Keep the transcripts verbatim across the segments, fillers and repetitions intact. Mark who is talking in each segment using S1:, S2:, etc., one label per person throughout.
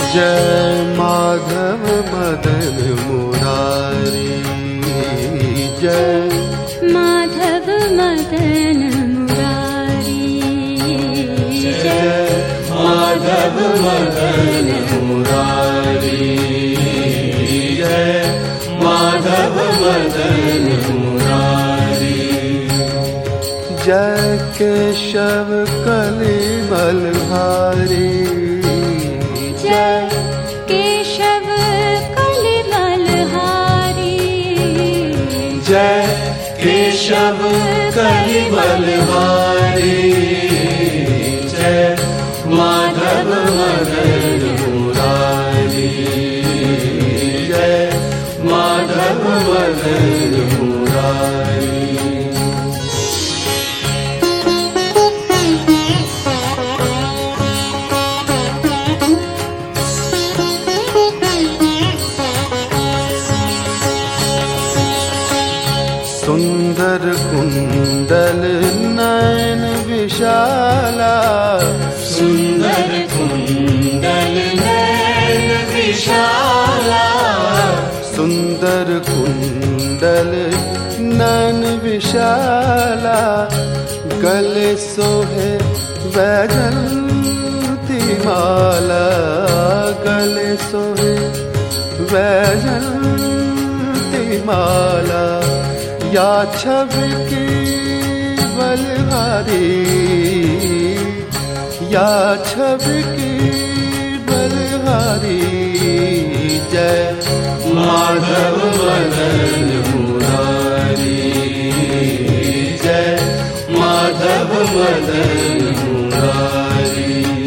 S1: जय माधव मदन मुरारी, जय
S2: माधव मदन मुरारी,
S1: जय माधव मदन मुरारी, जय माधव मदन मुरारी। जय केशव कलिमल भारी,
S2: जय केशव कलिमल हारी,
S1: जय केशव कलिमल हारी, जय माधव मदन मुरारी, जय माधव मदन मुरारी। सुंदर कुंडल नयन विशाला,
S2: सुंदर कुंडल नयन विशाला,
S1: सुंदर कुंडल नयन विशाला। गले सोहे वैजयंती माला, गले सोहे वैजयंती माला। या छवि की बलहारी, या छवि की बलहारी। जय माधव मदन मुरारी, जय माधव मदन मुरारी।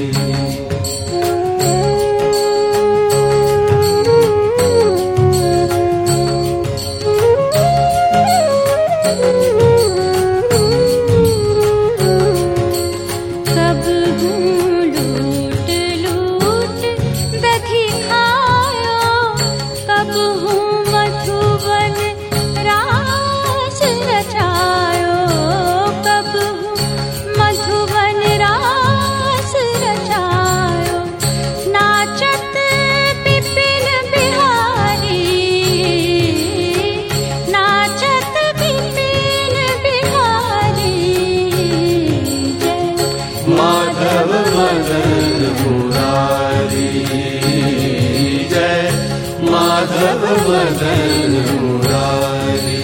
S1: माधव मदन मुरारी, जय माधव मदन मुरारी।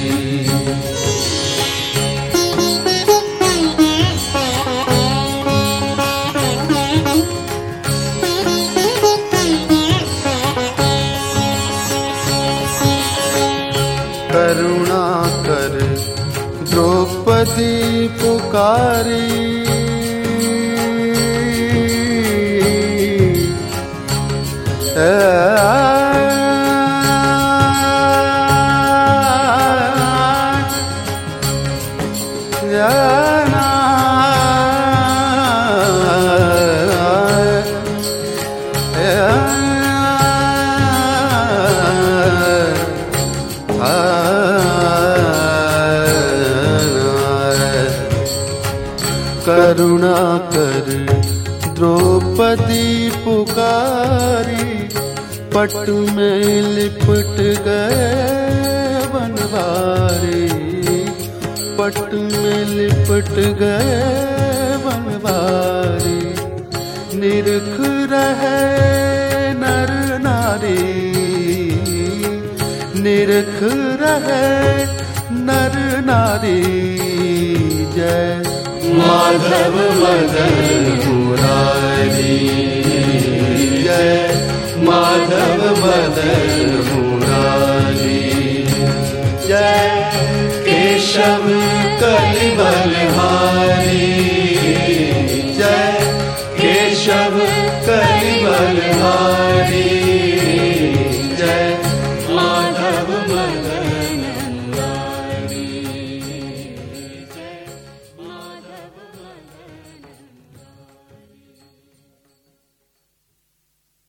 S1: करुणा कर द्रौपदी पुकारी, करुणा कर द्रौपदी पुकारी। पट में लिपट गए बनवारी, पट में लिपट गए बनवारी। निरख रहे नर नारी, निरख रहे नर नारी। जय माधव मदन मुरारी, जय माधव मदन मुरारी।